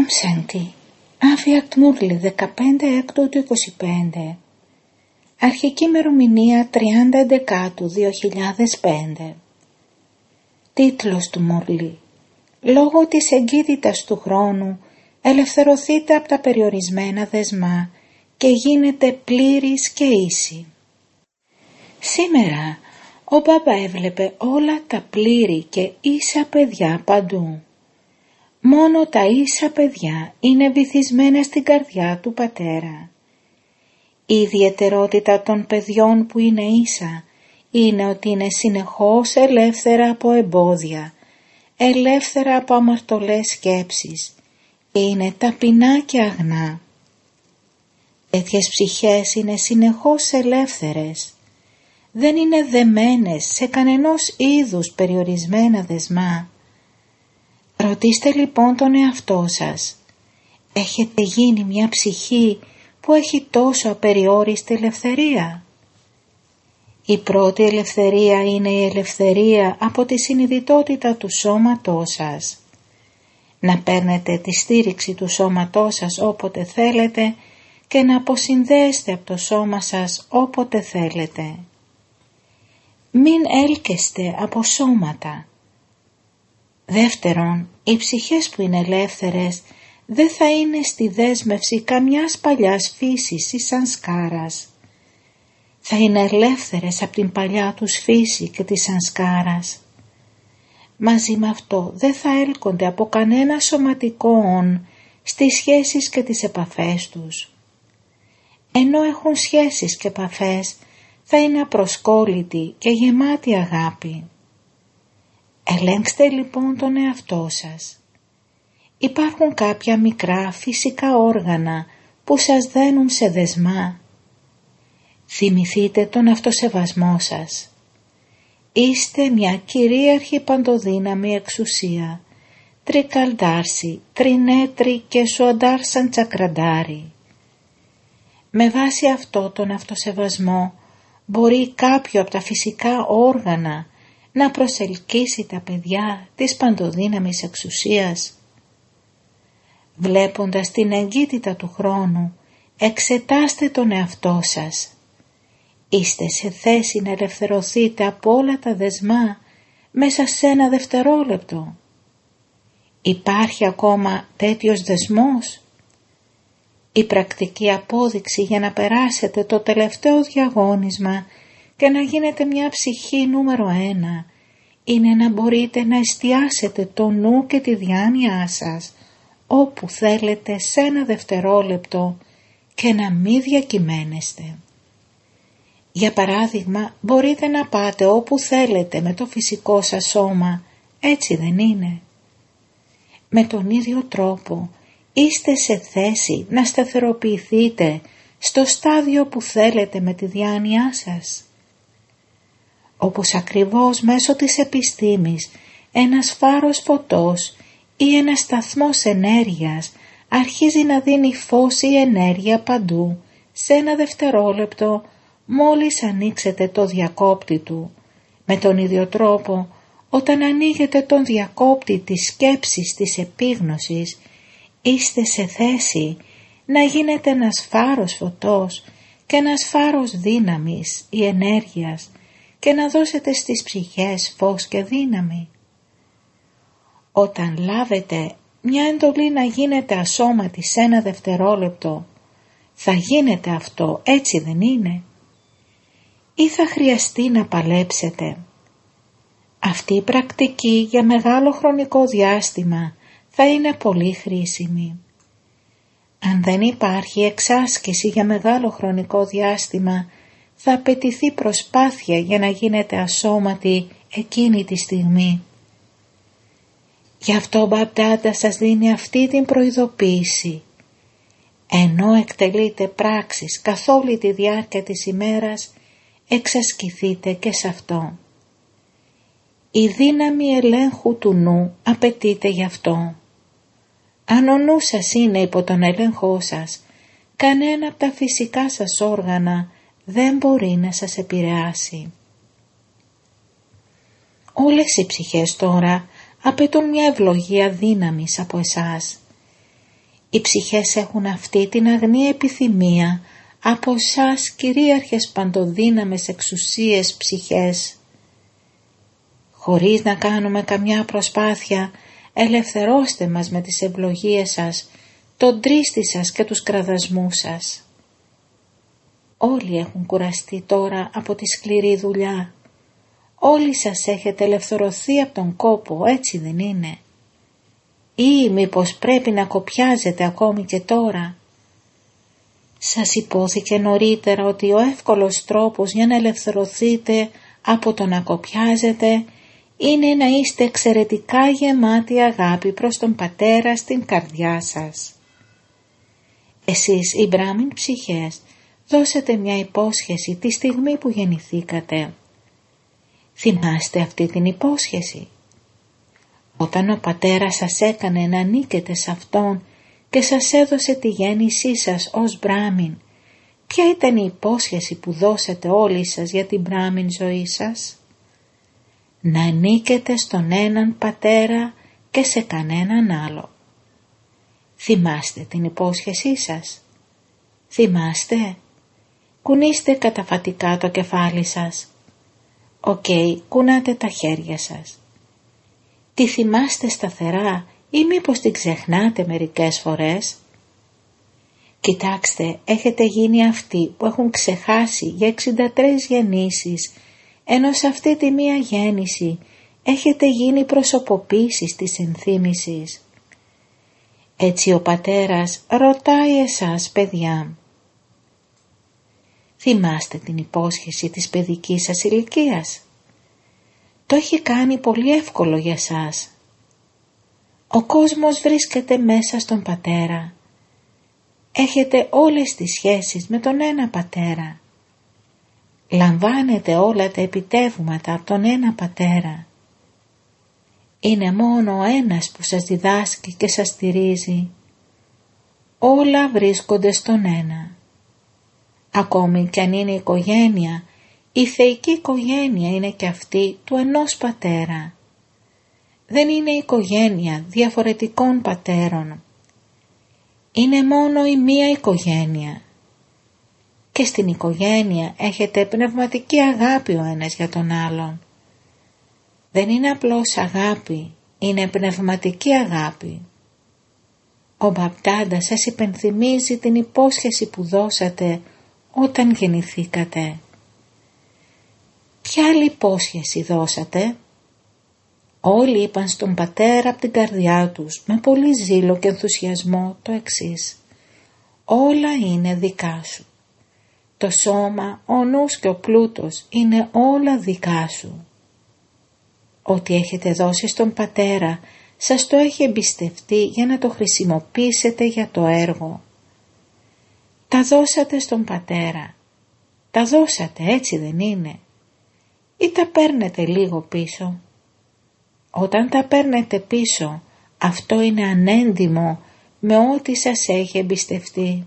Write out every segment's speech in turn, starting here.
Σάντι, Άφιακτ Μούρλι 15 έκτου του 25. Αρχική ημερομηνία 30 Δεκάτου 2005. Τίτλος του Μούρλι: λόγω της εγκύτητας του χρόνου ελευθερωθείτε από τα περιορισμένα δεσμά και γίνετε πλήρης και ίση. Σήμερα ο Μπάμπα έβλεπε όλα τα πλήρη και ίσα παιδιά παντού. Μόνο τα ίσα παιδιά είναι βυθισμένα στην καρδιά του Πατέρα. Η ιδιαιτερότητα των παιδιών που είναι ίσα είναι ότι είναι συνεχώς ελεύθερα από εμπόδια, ελεύθερα από αμαρτωλές σκέψεις και είναι ταπεινά και αγνά. Τέτοιες ψυχές είναι συνεχώς ελεύθερες. Δεν είναι δεμένες σε κανενός είδους περιορισμένα δεσμά. Ρωτήστε λοιπόν τον εαυτό σας. Έχετε γίνει μια ψυχή που έχει τόσο απεριόριστη ελευθερία? Η πρώτη ελευθερία είναι η ελευθερία από τη συνειδητότητα του σώματός σας. Να παίρνετε τη στήριξη του σώματός σας όποτε θέλετε και να αποσυνδέεστε από το σώμα σας όποτε θέλετε. Μην έλκεστε από σώματα. Δεύτερον, οι ψυχές που είναι ελεύθερες δεν θα είναι στη δέσμευση καμιάς παλιάς φύσης ή σανσκάρας. Θα είναι ελεύθερες από την παλιά τους φύση και τη σανσκάρας. Μαζί με αυτό δεν θα έλκονται από κανένα σωματικό όν στις σχέσεις και τις επαφές τους. Ενώ έχουν σχέσεις και επαφές, θα είναι απροσκόλλητοι και γεμάτοι αγάπη. Ελέγξτε λοιπόν τον εαυτό σας. Υπάρχουν κάποια μικρά φυσικά όργανα που σας δένουν σε δεσμά. Θυμηθείτε τον αυτοσεβασμό σας. Είστε μια κυρίαρχη παντοδύναμη εξουσία, τρικαλντάρση, τρινέτρι και σουαντάρσαν τσακραντάρι. Με βάση αυτό τον αυτοσεβασμό μπορεί κάποιο από τα φυσικά όργανα να προσελκύσει τα παιδιά της παντοδύναμης εξουσίας. Βλέποντας την εγκύτητα του χρόνου, εξετάστε τον εαυτό σας. Είστε σε θέση να ελευθερωθείτε από όλα τα δεσμά μέσα σε ένα δευτερόλεπτο? Υπάρχει ακόμα τέτοιος δεσμός? Η πρακτική απόδειξη για να περάσετε το τελευταίο διαγώνισμα και να γίνετε μια ψυχή νούμερο 1 είναι να μπορείτε να εστιάσετε το νου και τη διάνοιά σας όπου θέλετε σε ένα δευτερόλεπτο και να μην διακυμαίνεστε. Για παράδειγμα, μπορείτε να πάτε όπου θέλετε με το φυσικό σας σώμα, έτσι δεν είναι? Με τον ίδιο τρόπο είστε σε θέση να σταθεροποιηθείτε στο στάδιο που θέλετε με τη διάνοιά σας. Όπως ακριβώς μέσω της επιστήμης ένας φάρος φωτός ή ένας σταθμός ενέργειας αρχίζει να δίνει φως ή ενέργεια παντού σε ένα δευτερόλεπτο μόλις ανοίξετε το διακόπτη του, με τον ίδιο τρόπο όταν ανοίγετε τον διακόπτη της σκέψης της επίγνωσης είστε σε θέση να γίνετε ένας φάρος φωτός και ένας φάρος δύναμης ή ενέργειας και να δώσετε στις ψυχές φως και δύναμη. Όταν λάβετε μια εντολή να γίνετε ασώματοι σε ένα δευτερόλεπτο, θα γίνετε αυτό, έτσι δεν είναι? Ή θα χρειαστεί να παλέψετε? Αυτή η πρακτική για μεγάλο χρονικό διάστημα θα είναι πολύ χρήσιμη. Αν δεν υπάρχει εξάσκηση για μεγάλο χρονικό διάστημα, θα απαιτηθεί προσπάθεια για να γίνετε ασώματοι εκείνη τη στιγμή. Γι' αυτό ο Μπαπτάντα σας δίνει αυτή την προειδοποίηση. Ενώ εκτελείτε πράξεις καθ' όλη τη διάρκεια της ημέρας, εξασκηθείτε και σε αυτό. Η δύναμη ελέγχου του νου απαιτείται γι' αυτό. Αν ο νους σας είναι υπό τον έλεγχό σας, κανένα από τα φυσικά σας όργανα δεν μπορεί να σας επηρεάσει. Όλες οι ψυχές τώρα απαιτούν μια ευλογία δύναμης από εσάς. Οι ψυχές έχουν αυτή την αγνή επιθυμία από εσάς, κυρίαρχες παντοδύναμες εξουσίες ψυχές. Χωρίς να κάνουμε καμιά προσπάθεια, ελευθερώστε μας με τις ευλογίες σας, τον τρίστη σας και τους κραδασμούς σας. Όλοι έχουν κουραστεί τώρα από τη σκληρή δουλειά. Όλοι σας έχετε ελευθερωθεί από τον κόπο, έτσι δεν είναι? Ή μήπως πρέπει να κοπιάζετε ακόμη και τώρα? Σας υπόθηκε νωρίτερα ότι ο εύκολος τρόπος για να ελευθερωθείτε από το να κοπιάζετε είναι να είστε εξαιρετικά γεμάτοι αγάπη προς τον Πατέρα στην καρδιά σας. Εσείς οι Μπράμιν ψυχές δώσετε μια υπόσχεση τη στιγμή που γεννηθήκατε. Θυμάστε αυτή την υπόσχεση? Όταν ο Πατέρας σας έκανε να ανήκετε σε Αυτόν και σας έδωσε τη γέννησή σας ως Μπράμιν, ποια ήταν η υπόσχεση που δώσατε όλοι σας για την Μπράμιν ζωή σας? Να ανήκετε στον έναν Πατέρα και σε κανέναν άλλο. Θυμάστε την υπόσχεσή σας? Θυμάστε? Κουνήστε καταφατικά το κεφάλι σας. Κουνάτε τα χέρια σας. Τη θυμάστε σταθερά ή μήπως την ξεχνάτε μερικές φορές? Κοιτάξτε, έχετε γίνει αυτοί που έχουν ξεχάσει για 63 γεννήσεις, ενώ σε αυτή τη μία γέννηση έχετε γίνει προσωποποίησης της ενθύμησης. Έτσι ο Πατέρας ρωτάει εσάς, παιδιά. Θυμάστε την υπόσχεση της παιδικής σας ηλικίας? Το έχει κάνει πολύ εύκολο για σας. Ο κόσμος βρίσκεται μέσα στον Πατέρα. Έχετε όλες τις σχέσεις με τον ένα Πατέρα. Λαμβάνετε όλα τα επιτεύγματα από τον ένα Πατέρα. Είναι μόνο ο ένας που σας διδάσκει και σας στηρίζει. Όλα βρίσκονται στον ένα. Ακόμη κι αν είναι οικογένεια, η θεϊκή οικογένεια είναι και αυτή του ενός Πατέρα. Δεν είναι οικογένεια διαφορετικών πατέρων. Είναι μόνο η μία οικογένεια. Και στην οικογένεια έχετε πνευματική αγάπη ο ένας για τον άλλον. Δεν είναι απλώς αγάπη, είναι πνευματική αγάπη. Ο Μπαπτάντας σας υπενθυμίζει την υπόσχεση που δώσατε όταν γεννηθήκατε. Ποια άλλη υπόσχεση δώσατε? Όλοι είπαν στον Πατέρα από την καρδιά τους με πολύ ζήλο και ενθουσιασμό το εξής: όλα είναι δικά σου. Το σώμα, ο νους και ο πλούτος είναι όλα δικά σου. Ό,τι έχετε δώσει στον Πατέρα σας το έχει εμπιστευτεί για να το χρησιμοποιήσετε για το έργο. Τα δώσατε στον Πατέρα. Τα δώσατε, έτσι δεν είναι? Ή τα παίρνετε λίγο πίσω? Όταν τα παίρνετε πίσω, αυτό είναι ανέντιμο με ό,τι σας έχει εμπιστευτεί.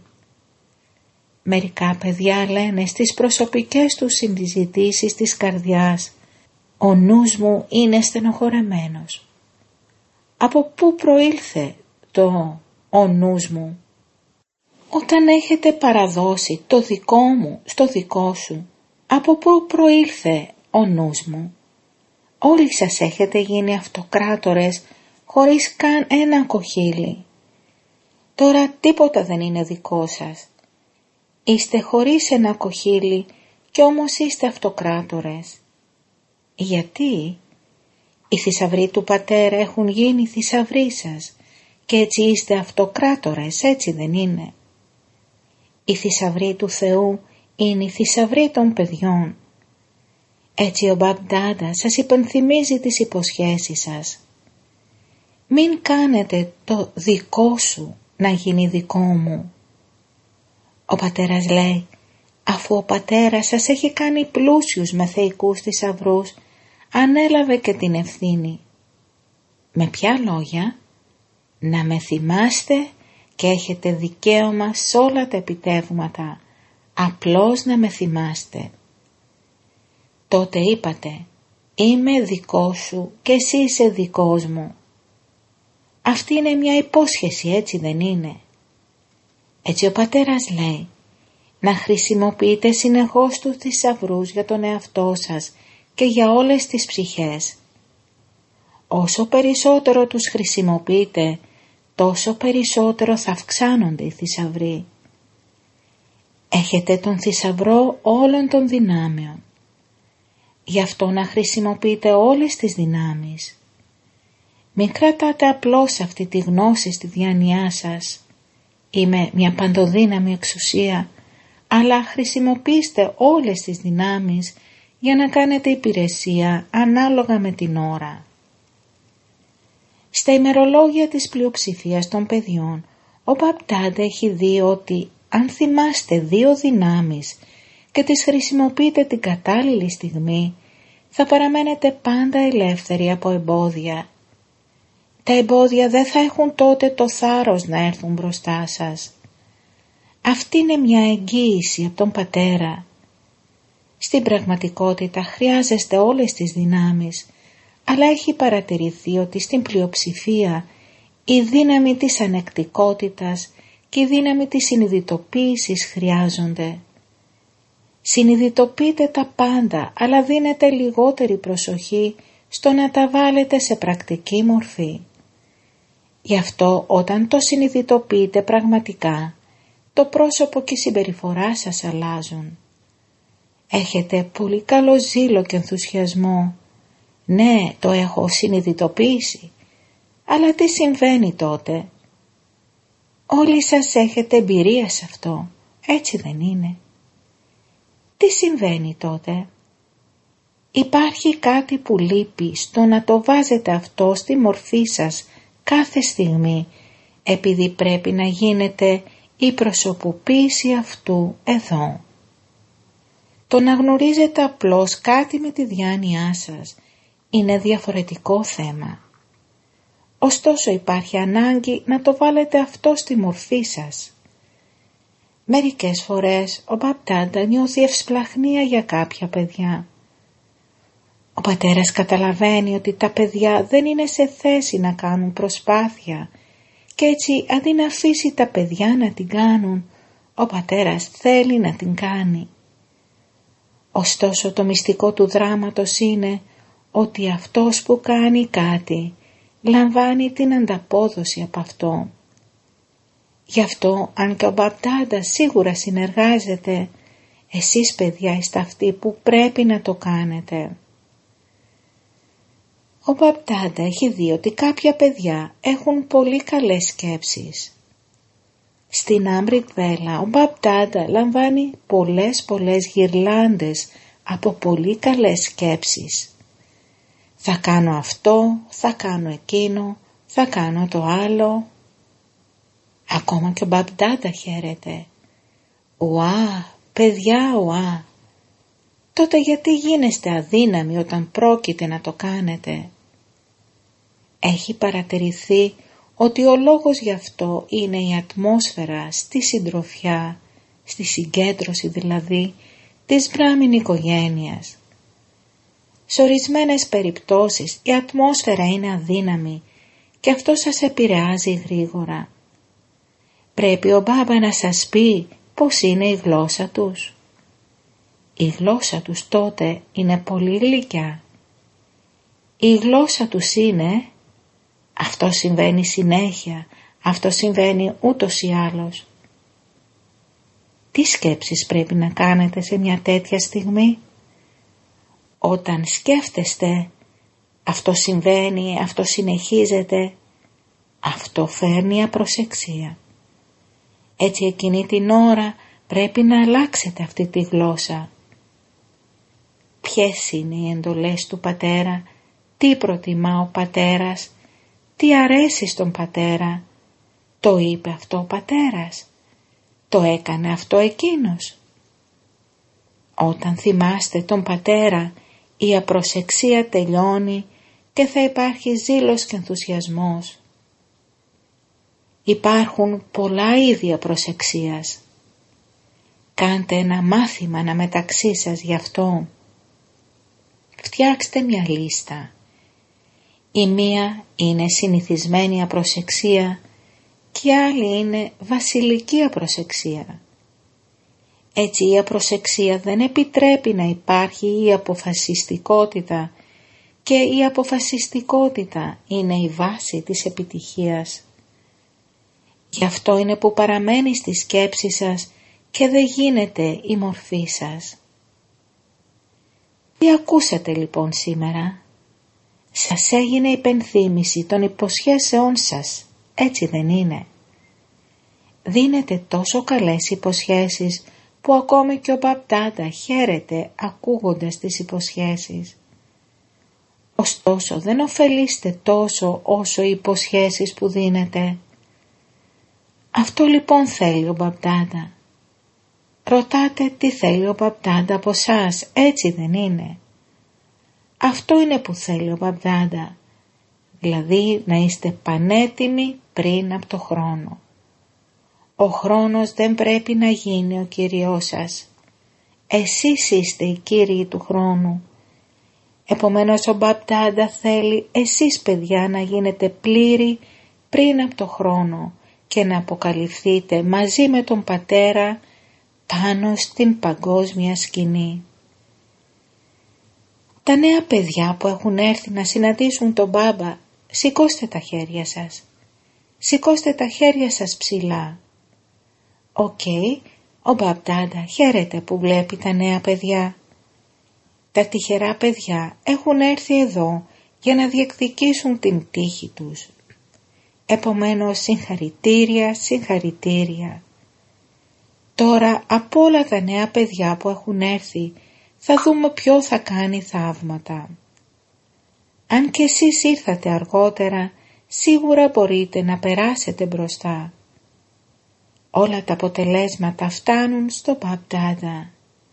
Μερικά παιδιά λένε στις προσωπικές τους συζητήσεις της καρδιάς: ο νους μου είναι στενοχωρεμένος. Από πού προήλθε το «ο νους μου»? Όταν έχετε παραδώσει το δικό μου στο δικό σου, από πού προήλθε ο νους μου? Όλοι σας έχετε γίνει αυτοκράτορες χωρίς καν ένα κοχύλι. Τώρα τίποτα δεν είναι δικό σας. Είστε χωρίς ένα κοχύλι και όμως είστε αυτοκράτορες. Γιατί? Οι θησαυροί του Πατέρα έχουν γίνει θησαυροί σας και έτσι είστε αυτοκράτορες, έτσι δεν είναι? Οι θησαυροί του Θεού είναι οι θησαυροί των παιδιών. Έτσι ο Μπαπτάντα σας υπενθυμίζει τις υποσχέσεις σας. Μην κάνετε το δικό σου να γίνει δικό μου. Ο Πατέρας λέει, αφού ο Πατέρας σας έχει κάνει πλούσιους με θεϊκούς θησαυρούς, ανέλαβε και την ευθύνη. Με ποια λόγια? Να με θυμάστε και έχετε δικαίωμα σε όλα τα επιτεύγματα, απλώς να με θυμάστε. Τότε είπατε, είμαι δικός σου και εσύ είσαι δικός μου. Αυτή είναι μια υπόσχεση, έτσι δεν είναι? Έτσι ο πατέρας λέει να χρησιμοποιείτε συνεχώς τους θησαυρούς για τον εαυτό σας και για όλες τις ψυχές. Όσο περισσότερο τους χρησιμοποιείτε, τόσο περισσότερο θα αυξάνονται οι θησαυροί. Έχετε τον θησαυρό όλων των δυνάμεων. Γι' αυτό να χρησιμοποιείτε όλες τις δυνάμεις. Μην κρατάτε απλώς αυτή τη γνώση στη διάνοιά σας. Είμαι μια παντοδύναμη εξουσία, αλλά χρησιμοποιήστε όλες τις δυνάμεις για να κάνετε υπηρεσία ανάλογα με την ώρα. Στα ημερολόγια της πλειοψηφίας των παιδιών, ο Μπαπ-Ντάντα έχει δει ότι αν θυμάστε 2 δυνάμεις και τις χρησιμοποιείτε την κατάλληλη στιγμή, θα παραμένετε πάντα ελεύθεροι από εμπόδια. Τα εμπόδια δεν θα έχουν τότε το θάρρος να έρθουν μπροστά σας. Αυτή είναι μια εγγύηση από τον Πατέρα. Στην πραγματικότητα χρειάζεστε όλες τις δυνάμεις, αλλά έχει παρατηρηθεί ότι στην πλειοψηφία η δύναμη της ανεκτικότητας και η δύναμη της συνειδητοποίησης χρειάζονται. Συνειδητοποιείτε τα πάντα, αλλά δίνετε λιγότερη προσοχή στο να τα βάλετε σε πρακτική μορφή. Γι' αυτό όταν το συνειδητοποιείτε πραγματικά, το πρόσωπο και η συμπεριφορά σας αλλάζουν. Έχετε πολύ καλό ζήλο και ενθουσιασμό. Ναι, το έχω συνειδητοποιήσει. Αλλά τι συμβαίνει τότε? Όλοι σας έχετε εμπειρία σε αυτό, έτσι δεν είναι? Τι συμβαίνει τότε? Υπάρχει κάτι που λείπει στο να το βάζετε αυτό στη μορφή σας κάθε στιγμή, επειδή πρέπει να γίνεται η προσωποποίηση αυτού εδώ. Το να γνωρίζετε απλώς κάτι με τη διάνοιά σας είναι διαφορετικό θέμα. Ωστόσο υπάρχει ανάγκη να το βάλετε αυτό στη μορφή σας. Μερικές φορές ο Μπαπ-Ντάντα νιώθει ευσπλαχνία για κάποια παιδιά. Ο πατέρας καταλαβαίνει ότι τα παιδιά δεν είναι σε θέση να κάνουν προσπάθεια και έτσι αντί να αφήσει τα παιδιά να την κάνουν, ο πατέρας θέλει να την κάνει. Ωστόσο το μυστικό του δράματος είναι ότι αυτός που κάνει κάτι λαμβάνει την ανταπόδοση από αυτό. Γι' αυτό αν και ο Μπαπ-Ντάντα σίγουρα συνεργάζεται, εσείς παιδιά είστε αυτοί που πρέπει να το κάνετε. Ο Μπαπ-Ντάντα έχει δει ότι κάποια παιδιά έχουν πολύ καλές σκέψεις. Στην Άμριτ Βέλα ο Μπαπ-Ντάντα λαμβάνει πολλές γυρλάντες από πολύ καλές σκέψεις. Θα κάνω αυτό, θα κάνω εκείνο, θα κάνω το άλλο. Ακόμα και ο Μπαπ-Ντάντα χαίρεται. Ουά, παιδιά, ουά. Τότε γιατί γίνεστε αδύναμοι όταν πρόκειται να το κάνετε? Έχει παρατηρηθεί ότι ο λόγος γι' αυτό είναι η ατμόσφαιρα στη συντροφιά, στη συγκέντρωση δηλαδή της μπράμιν οικογένειας. Σε ορισμένες περιπτώσεις η ατμόσφαιρα είναι αδύναμη και αυτό σας επηρεάζει γρήγορα. Πρέπει ο Μπάμπα να σας πει πώς είναι η γλώσσα τους. Η γλώσσα τους τότε είναι πολύ γλυκιά. Η γλώσσα τους είναι αυτό συμβαίνει συνέχεια, αυτό συμβαίνει ούτως ή άλλως. Τι σκέψεις πρέπει να κάνετε σε μια τέτοια στιγμή? Όταν σκέφτεστε αυτό συμβαίνει, αυτό συνεχίζεται, αυτό φέρνει απροσεξία. Έτσι εκείνη την ώρα πρέπει να αλλάξετε αυτή τη γλώσσα. Ποιες είναι οι εντολές του πατέρα, τι προτιμά ο πατέρας, τι αρέσει στον πατέρα, το είπε αυτό ο πατέρας, το έκανε αυτό εκείνος. Όταν θυμάστε τον πατέρα, η απροσεξία τελειώνει και θα υπάρχει ζήλος και ενθουσιασμός. Υπάρχουν πολλά είδη απροσεξίας. Κάντε ένα μάθημα αναμεταξύ σας γι' αυτό. Φτιάξτε μια λίστα. Η μία είναι συνηθισμένη απροσεξία και άλλη είναι βασιλική απροσεξία. Έτσι η απροσεξία δεν επιτρέπει να υπάρχει η αποφασιστικότητα και η αποφασιστικότητα είναι η βάση της επιτυχίας. Γι' αυτό είναι που παραμένει στη σκέψη σας και δεν γίνεται η μορφή σας. Τι ακούσατε λοιπόν σήμερα? Σας έγινε υπενθύμηση των υποσχέσεών σας, έτσι δεν είναι? Δίνετε τόσο καλές υποσχέσεις που ακόμη και ο Μπαπ-Ντάντα χαίρεται ακούγοντας τις υποσχέσεις. Ωστόσο δεν ωφελείστε τόσο όσο οι υποσχέσεις που δίνετε. Αυτό λοιπόν θέλει ο Μπαπ-Ντάντα. Ρωτάτε τι θέλει ο Μπαπ-Ντάντα από σας, έτσι δεν είναι? Αυτό είναι που θέλει ο Μπαπ-Ντάντα, δηλαδή να είστε πανέτοιμοι πριν από το χρόνο. Ο χρόνος δεν πρέπει να γίνει ο Κύριός σας. Εσείς είστε οι κύριοι του χρόνου. Επομένως ο Μπαπ-Ντάντα θέλει εσείς παιδιά να γίνετε πλήρη πριν από το χρόνο και να αποκαλυφθείτε μαζί με τον Πατέρα πάνω στην παγκόσμια σκηνή. Τα νέα παιδιά που έχουν έρθει να συναντήσουν τον Μπάμπα, σηκώστε τα χέρια σας. Σηκώστε τα χέρια σας ψηλά. Οκ, ο Μπαπ-Ντάντα χαίρεται που βλέπει τα νέα παιδιά. Τα τυχερά παιδιά έχουν έρθει εδώ για να διεκδικήσουν την τύχη τους. Επομένως συγχαρητήρια, συγχαρητήρια. Τώρα από όλα τα νέα παιδιά που έχουν έρθει θα δούμε ποιο θα κάνει θαύματα. Αν και εσείς ήρθατε αργότερα, σίγουρα μπορείτε να περάσετε μπροστά. Όλα τα αποτελέσματα φτάνουν στο Μπαπ-Ντάντα.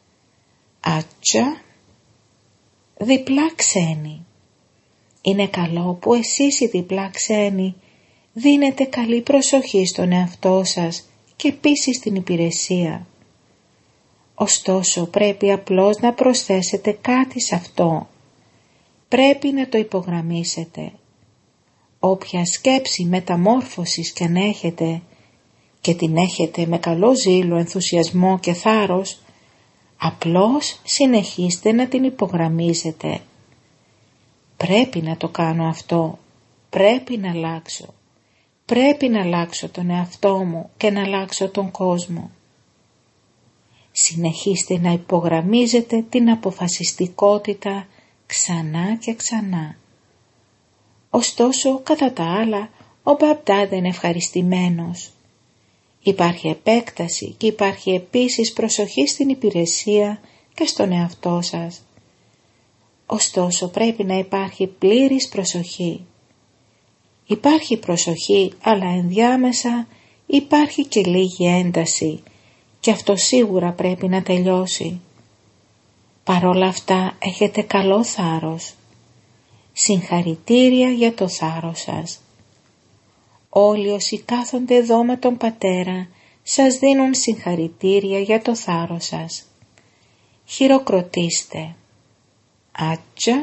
Άτσα, διπλά ξένοι. Είναι καλό που εσείς οι διπλά ξένοι δίνετε καλή προσοχή στον εαυτό σας και επίσης στην υπηρεσία. Ωστόσο πρέπει απλώς να προσθέσετε κάτι σε αυτό. Πρέπει να το υπογραμμίσετε. Όποια σκέψη μεταμόρφωσης κι αν έχετε και την έχετε με καλό ζήλο, ενθουσιασμό και θάρρος, απλώς συνεχίστε να την υπογραμμίζετε. Πρέπει να το κάνω αυτό, πρέπει να αλλάξω. Πρέπει να αλλάξω τον εαυτό μου και να αλλάξω τον κόσμο. Συνεχίστε να υπογραμμίζετε την αποφασιστικότητα ξανά και ξανά. Ωστόσο, κατά τα άλλα, ο Μπαπ-Ντάντα είναι ευχαριστημένος. Υπάρχει επέκταση και υπάρχει επίσης προσοχή στην υπηρεσία και στον εαυτό σας. Ωστόσο, πρέπει να υπάρχει πλήρης προσοχή. Υπάρχει προσοχή, αλλά ενδιάμεσα υπάρχει και λίγη ένταση και αυτό σίγουρα πρέπει να τελειώσει. Παρόλα αυτά έχετε καλό θάρρος. Συγχαρητήρια για το θάρρος σας. Όλοι όσοι κάθονται εδώ με τον Πατέρα σας δίνουν συγχαρητήρια για το θάρρος σας. Χειροκροτήστε. Άτσα.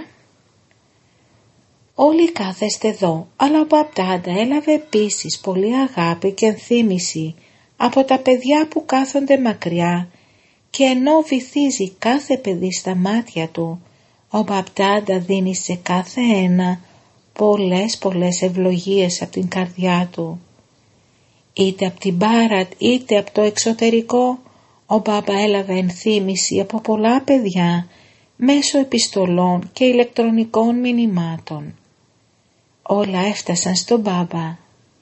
Όλοι κάθεστε εδώ, αλλά ο Μπαπ-Ντάντα έλαβε επίσης πολύ αγάπη και ενθύμηση από τα παιδιά που κάθονται μακριά και ενώ βυθίζει κάθε παιδί στα μάτια του, ο Μπαπ-Ντάντα δίνει σε κάθε ένα πολλές ευλογίες από την καρδιά του. Είτε από την Μπάρατ είτε από το εξωτερικό, ο Μπάμπα έλαβε ενθύμηση από πολλά παιδιά μέσω επιστολών και ηλεκτρονικών μηνυμάτων. Όλα έφτασαν στον Μπάμπα.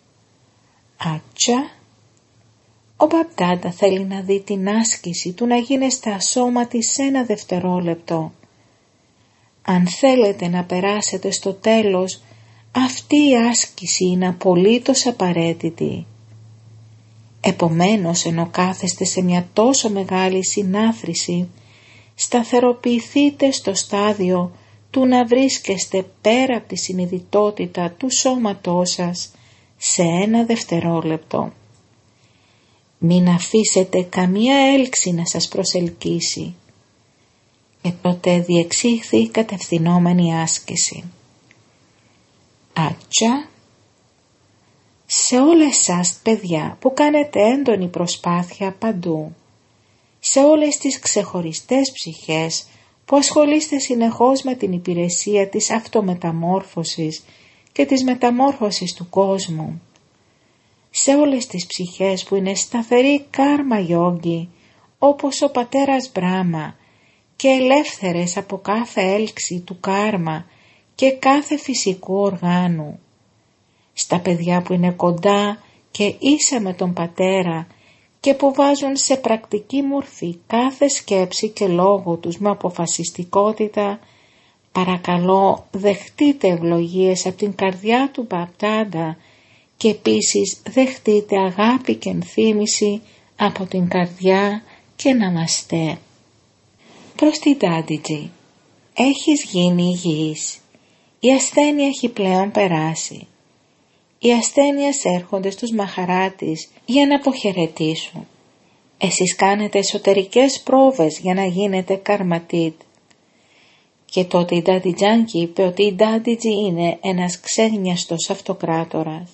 Άτσα. Ο Μπαπ-Ντάντα θέλει να δει την άσκηση του να γίνεστε ασώματοι σε ένα δευτερόλεπτο. Αν θέλετε να περάσετε στο τέλος, αυτή η άσκηση είναι απολύτως απαραίτητη. Επομένως, ενώ κάθεστε σε μια τόσο μεγάλη συνάθρηση, σταθεροποιηθείτε στο στάδιο του να βρίσκεστε πέρα από τη συνειδητότητα του σώματός σας σε ένα δευτερόλεπτο. Μην αφήσετε καμία έλξη να σας προσελκύσει. Και τότε διεξήχθη η κατευθυνόμενη άσκηση. Άτσα. Σε όλες σας παιδιά που κάνετε έντονη προσπάθεια παντού, σε όλες τις ξεχωριστές ψυχές που ασχολείστε συνεχώς με την υπηρεσία της αυτομεταμόρφωσης και της μεταμόρφωσης του κόσμου, σε όλες τις ψυχές που είναι σταθεροί κάρμα γιόγκοι όπως ο πατέρας Μπράμα και ελεύθερες από κάθε έλξη του κάρμα και κάθε φυσικού οργάνου, στα παιδιά που είναι κοντά και ίσα με τον πατέρα και που βάζουν σε πρακτική μορφή κάθε σκέψη και λόγο τους με αποφασιστικότητα, παρακαλώ δεχτείτε ευλογίες από την καρδιά του Μπαπτάντα και επίσης δεχτείτε αγάπη και ενθύμηση από την καρδιά και ναμαστέ. Προς την Ντάντιτζη, έχεις γίνει υγιής. Η ασθένεια έχει πλέον περάσει. Οι ασθένειες έρχονται στους μαχαράτης για να αποχαιρετήσουν. Εσείς κάνετε εσωτερικές πρόβες για να γίνετε καρματίτ. Και τότε η Ντάντιτζάνκη είπε ότι η Ντάντιτζη είναι ένας ξένιαστος αυτοκράτορας.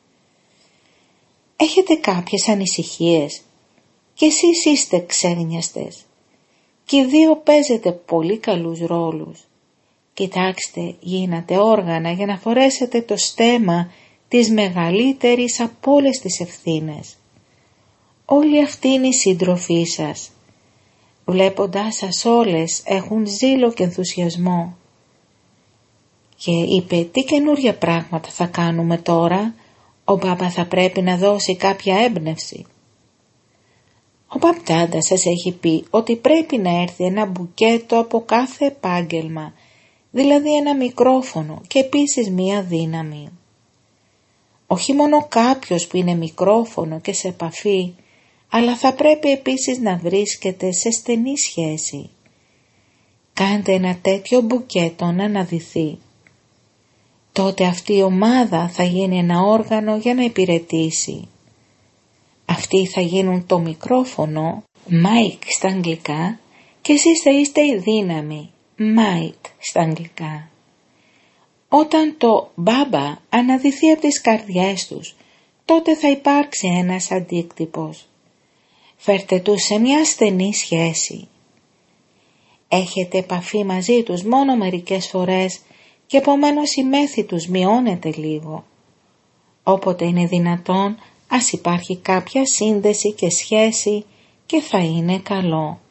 Έχετε κάποιες ανησυχίες και εσείς είστε ξένιαστες και οι δύο παίζετε πολύ καλούς ρόλους. Κοιτάξτε, γίνατε όργανα για να φορέσετε το στέμμα της μεγαλύτερης από όλες τις ευθύνες. Όλοι αυτοί είναι οι σύντροφοί σας. Βλέποντάς σας όλες έχουν ζήλο και ενθουσιασμό. Και είπε, τι καινούρια πράγματα θα κάνουμε τώρα? Ο Μπάμπα θα πρέπει να δώσει κάποια έμπνευση. Ο Μπαπτάντα σας έχει πει ότι πρέπει να έρθει ένα μπουκέτο από κάθε επάγγελμα, δηλαδή ένα μικρόφωνο και επίσης μία δύναμη. Όχι μόνο κάποιος που είναι μικρόφωνο και σε επαφή, αλλά θα πρέπει επίσης να βρίσκεται σε στενή σχέση. Κάντε ένα τέτοιο μπουκέτο να αναδυθεί. Τότε αυτή η ομάδα θα γίνει ένα όργανο για να υπηρετήσει. Αυτοί θα γίνουν το μικρόφωνο, mic στα αγγλικά, και εσείς θα είστε η δύναμη, might στα αγγλικά. Όταν το μπάμπα αναδυθεί από τις καρδιές τους, τότε θα υπάρξει ένας αντίκτυπος. Φέρτε τους σε μια στενή σχέση. Έχετε επαφή μαζί τους μόνο μερικές φορές και επομένως η μέθη τους μειώνεται λίγο. Όποτε είναι δυνατόν, ας υπάρχει κάποια σύνδεση και σχέση και θα είναι καλό.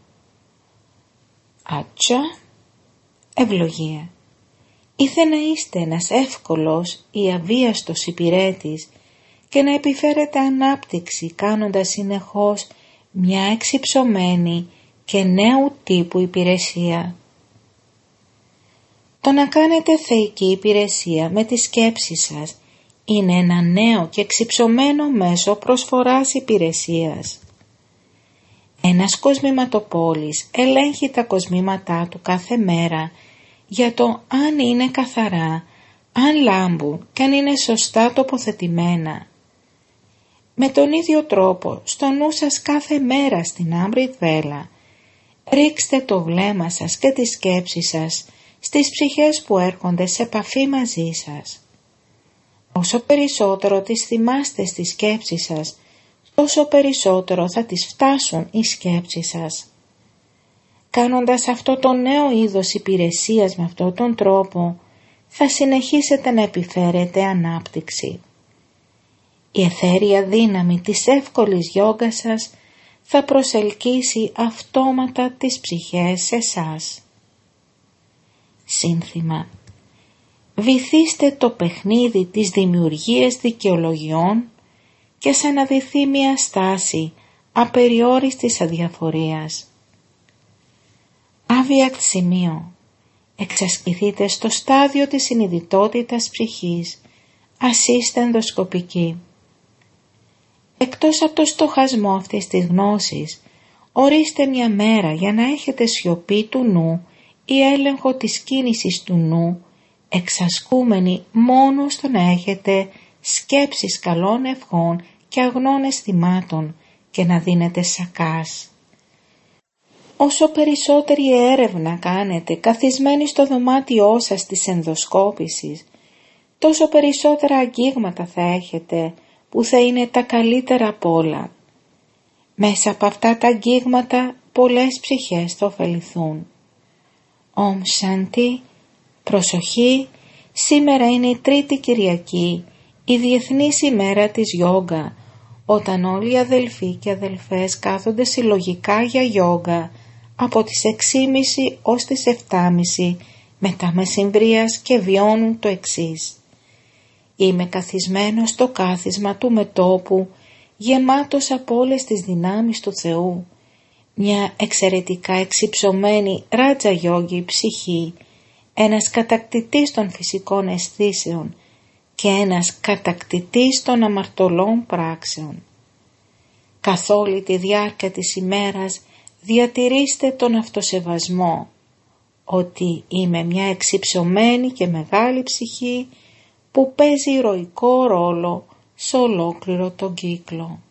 Άτσα, ευλογία. Ήθε να είστε ένας εύκολος ή αβίαστος υπηρέτης και να επιφέρετε ανάπτυξη κάνοντας συνεχώς μια εξυψωμένη και νέου τύπου υπηρεσία. Το να κάνετε θεϊκή υπηρεσία με τις σκέψεις σας είναι ένα νέο και εξυψωμένο μέσο προσφοράς υπηρεσίας. Ένας κοσμηματοπόλης ελέγχει τα κοσμήματά του κάθε μέρα για το αν είναι καθαρά, αν λάμπουν και αν είναι σωστά τοποθετημένα. Με τον ίδιο τρόπο στο νου σας κάθε μέρα στην Άμριτ Βέλα ρίξτε το βλέμμα σας και τις σκέψεις σας στις ψυχές που έρχονται σε επαφή μαζί σας. Όσο περισσότερο τις θυμάστε στις σκέψεις σας, τόσο περισσότερο θα τις φτάσουν οι σκέψεις σας. Κάνοντας αυτό το νέο είδος υπηρεσίας με αυτόν τον τρόπο, θα συνεχίσετε να επιφέρετε ανάπτυξη. Η αιθέρια δύναμη της εύκολης γιόγκα σας θα προσελκύσει αυτόματα τις ψυχές σε εσάς. Σύνθημα. Βυθίστε το παιχνίδι της δημιουργίας δικαιολογιών και ας αναδυθεί μια στάση απεριόριστης αδιαφορίας. Άβιακτ σημείο. Εξασκηθείτε στο στάδιο της συνειδητότητας ψυχής. Ας είστε ενδοσκοπικοί. Εκτός από το στοχασμό αυτής της γνώσης, ορίστε μια μέρα για να έχετε σιωπή του νου ή έλεγχο της κίνησης του νου, εξασκούμενοι μόνο στο να έχετε σκέψεις καλών ευχών και αγνών αισθημάτων και να δίνετε σακάς. Όσο περισσότερη έρευνα κάνετε καθισμένοι στο δωμάτιό σας της ενδοσκόπησης, τόσο περισσότερα αγγίγματα θα έχετε που θα είναι τα καλύτερα απ' όλα. Μέσα από αυτά τα αγγίγματα πολλές ψυχές θα ωφεληθούν. Ομ Σάντι, προσοχή, σήμερα είναι η Τρίτη Κυριακή, η Διεθνής ημέρα της Γιόγκα, όταν όλοι οι αδελφοί και αδελφές κάθονται συλλογικά για γιόγκα από τις 6.30 ως τις 7.30 μετά μεσημβρίας και βιώνουν το εξής. Είμαι καθισμένος στο κάθισμα του μετώπου, γεμάτος από όλες τις δυνάμεις του Θεού, μια εξαιρετικά εξυψωμένη ράτζα γιόγκη ψυχή, ένας κατακτητής των φυσικών αισθήσεων και ένας κατακτητής των αμαρτωλών πράξεων. Καθ' όλη τη διάρκεια της ημέρας διατηρήστε τον αυτοσεβασμό, ότι είμαι μια εξυψωμένη και μεγάλη ψυχή που παίζει ηρωικό ρόλο σε ολόκληρο τον κύκλο.